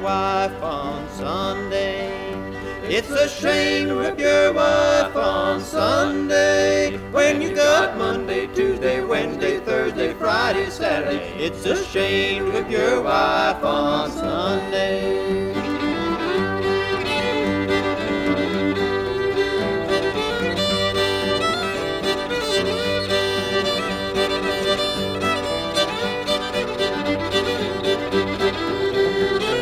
wife on Sunday. It's a shame to whip your wife on Sunday when you got Monday, Tuesday, Wednesday, Thursday, Friday, Saturday. It's a shame to whip your wife on Sunday.